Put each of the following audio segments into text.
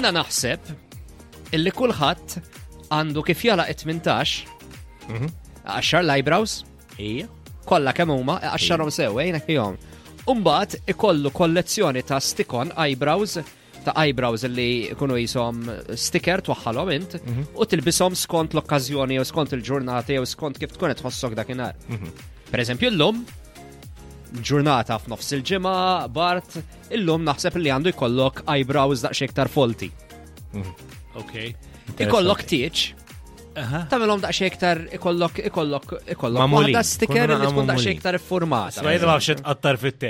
Jiena naħseb illi kulħadd għandu kif jalaq 18 10 l-eyebrows. Ija. Kollha kemm huma 10 sew jom. Umbagħad ikollu kollezzjoni ta' stick-on eyebrows ta' eyebrows li jkunu jisom sticker twaħħalhom int u tilbishom skont l-okkażjoni u skont il-ġurnati u skont kif tkun qed tħossok dakinhar. Pereżempju llum ġurnata f'nofs il-ġimgħa Bart, illum naħseb li għandu jkollok eyebrows daqsxejn iktar folti. Okay. Ikollok tieċ. Tagħmelhom daqsxejn iktar ikollok Mamuli. waħda sticker li tkun Mamuli. daqsxejn iktar iffurmata. Smajda ma xed qattar fit-te.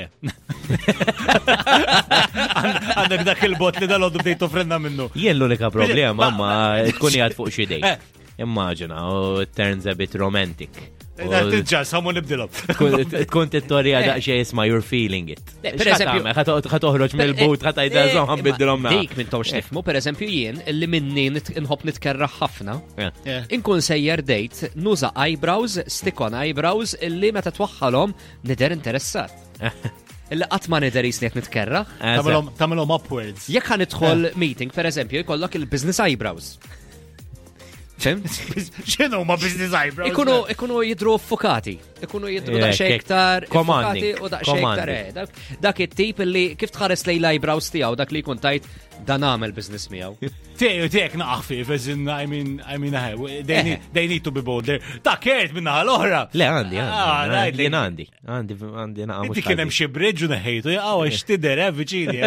Għandek dak il-bot li dal-għoddu bdejtu frenna minnu. Jien l-unika problema ma tkun jgħad fuq xi dej. Immaġina, u it turns a bit romantic. Tiġġas, għamu nibdilom. Tkun tittorija daqxie isma you're feeling it. Per eżempju- ħatoħroġ mill-but, ħatajda żom ħanbiddilhom ma. Dik minn tawx tifmu, per eżempju jien illi minni nħobb nitkerraħ ħafna. Inkun sejjer dejt nuża eyebrows, stick-on eyebrows illi meta twaħħalhom nider interessat. Illi qatt ma nider jisni qed nitkerraħ. Tamilom upwards. Jekk ħanidħol meeting, per eżempju, jkollok il-business eyebrows. Fimt? X'inhu ma business eyebrows? Ikunu jidru fokati. Ikunu jidru Yeah, daqsxejn iktar commanding. fokati u daqsxejn iktar dak it-tip illi kif tħares lej l-eyebrows tiegħu dak li jkun tajt dan għamel business miegħu. Tiegħek naqħfif, as in, I mean, they need to be bolder. Ta' kert minna l-oħra. Le, għandi. Jien Għandi naqqa Inti kien hemm xi bridge u neħejtu, jaqgħu għax tidher viċini.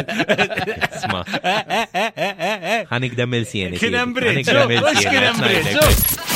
Isma. Ħanikdem il-sieni. Kien hemm bridge. Kien hemm bridge.